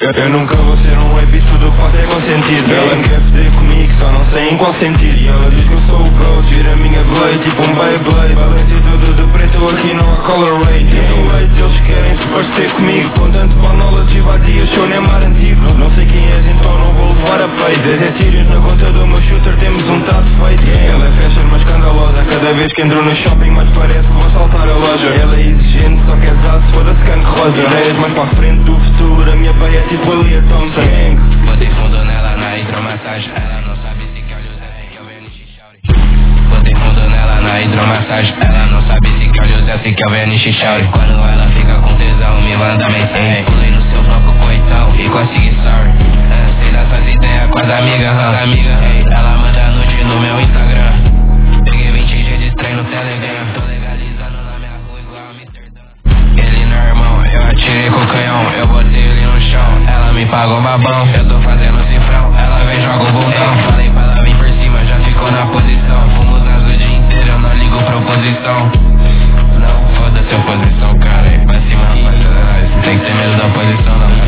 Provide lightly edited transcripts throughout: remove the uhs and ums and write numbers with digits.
Eu nunca vou ser um rap, tudo que faço é com sentido. Ela quer foder comigo, só não sei em qual sentido. E ela diz que eu sou o GOAT, tira a minha blade, tipo um Beyblade. Valência tudo de preto, aqui não há color rate. Eles querem se parecer comigo, com tanto bom knowledge e vadia, show Neymar antigo. Não sei quem és, então não vou levar a peito. 10 é Sirius na conta do meu shooter, temos um trato feito. Ela é fashion, mas escandalosa, cada vez que entro no shopping, mas parece que vou assaltar a loja. Ela é exigente, só quer usar se for a scan rosa. Ideias mais para a frente do futuro, a minha pai é tipo ali a Thompson Gang. Botei fundo nela na hidromassagem, ela não sabe se quer o José, se quer o VNX Chauri. Botei fundo nela na hidromassagem, ela não sabe se quer o José, se quer o VNX Chauri. Quando ela fica com tesão, me manda mensagem. Pulei no seu bloco coitão e consegui sorry. Sei dessas ideias com as amigas, ela manda nude no meu Instagram. Peguei 20 G de trem no Telegram. Tô legalizando na minha rua igual a Amsterdã. Ele não é irmão, eu atirei com o canhão, eu botei ele no chão. Ela me pagou babão, eu tô fazendo cifrão. Ela vem, joga o bundão. Falei pra ela vir por cima, já ficou na posição. Fomos nas o dia inteiro, eu não ligo proposição. Não, foda-se a posição, cara. Aí pra cima, rapaziada, tem que ter medo da posição, não.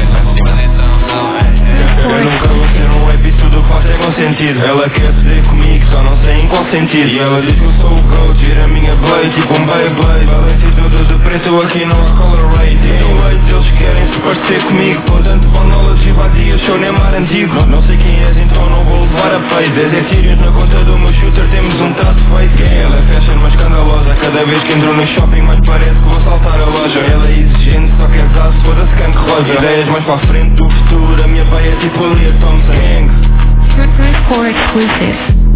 Eu nunca vou ser um rap, tudo que faço é com sentido. Ela quer foder comigo, só não sei em qual sentido. E ela diz que eu sou o GOAT, tira a minha blade, tipo um Beyblade. Valência tudo de preto, aqui não há color rate. Eles querem se parecer comigo, com tanto bom knowledge e vadia, show Neymar antigo. Não sei quem és, então não vou levar a peito. 10 é Sirius na conta do meu shooter, temos um trato feito. Ela é fashion, mas escandalosa, cada vez que entro no shopping, mas parece que vou assaltar a loja. Ela é exigente, só quer usar se for a scan rosa. Ideias mais para a frente do futuro, a minha pai é tipo ali a Thompson Gang. Record exclusive.